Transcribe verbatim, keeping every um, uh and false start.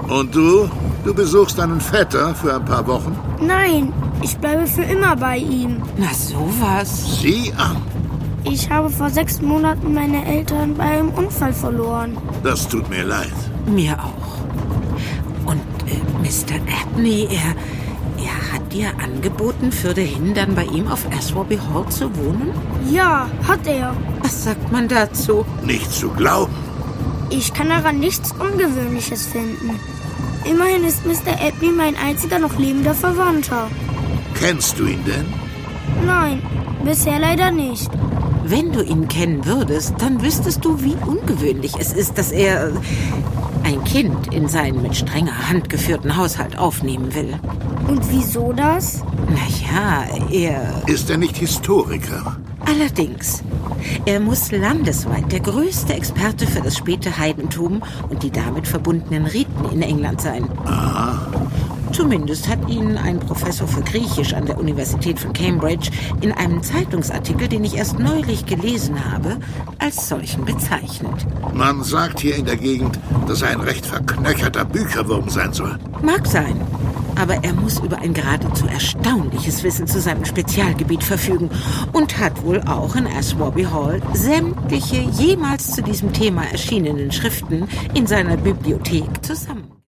Und du? Du besuchst deinen Vetter für ein paar Wochen? Nein, ich bleibe für immer bei ihm. Na sowas. Sieh an. Ich habe vor sechs Monaten meine Eltern bei einem Unfall verloren. Das tut mir leid. Mir auch. Und äh, Mister Abney, er, er hat dir angeboten, für dahin dann bei ihm auf Aswarby Hall zu wohnen? Ja, hat er. Was sagt man dazu? Nicht zu glauben. Ich kann daran nichts Ungewöhnliches finden. Immerhin ist Mister Abney mein einziger noch lebender Verwandter. Kennst du ihn denn? Nein, bisher leider nicht. Wenn du ihn kennen würdest, dann wüsstest du, wie ungewöhnlich es ist, dass er ein Kind in seinen mit strenger Hand geführten Haushalt aufnehmen will. Und wieso das? Na ja, er... Ist er nicht Historiker? Allerdings. Er muss landesweit der größte Experte für das späte Heidentum und die damit verbundenen Riten in England sein. Aha. Zumindest hat ihn ein Professor für Griechisch an der Universität von Cambridge in einem Zeitungsartikel, den ich erst neulich gelesen habe, als solchen bezeichnet. Man sagt hier in der Gegend, dass er ein recht verknöcherter Bücherwurm sein soll. Mag sein. Aber er muss über ein geradezu erstaunliches Wissen zu seinem Spezialgebiet verfügen und hat wohl auch in Aswarby Hall sämtliche jemals zu diesem Thema erschienenen Schriften in seiner Bibliothek zusammen.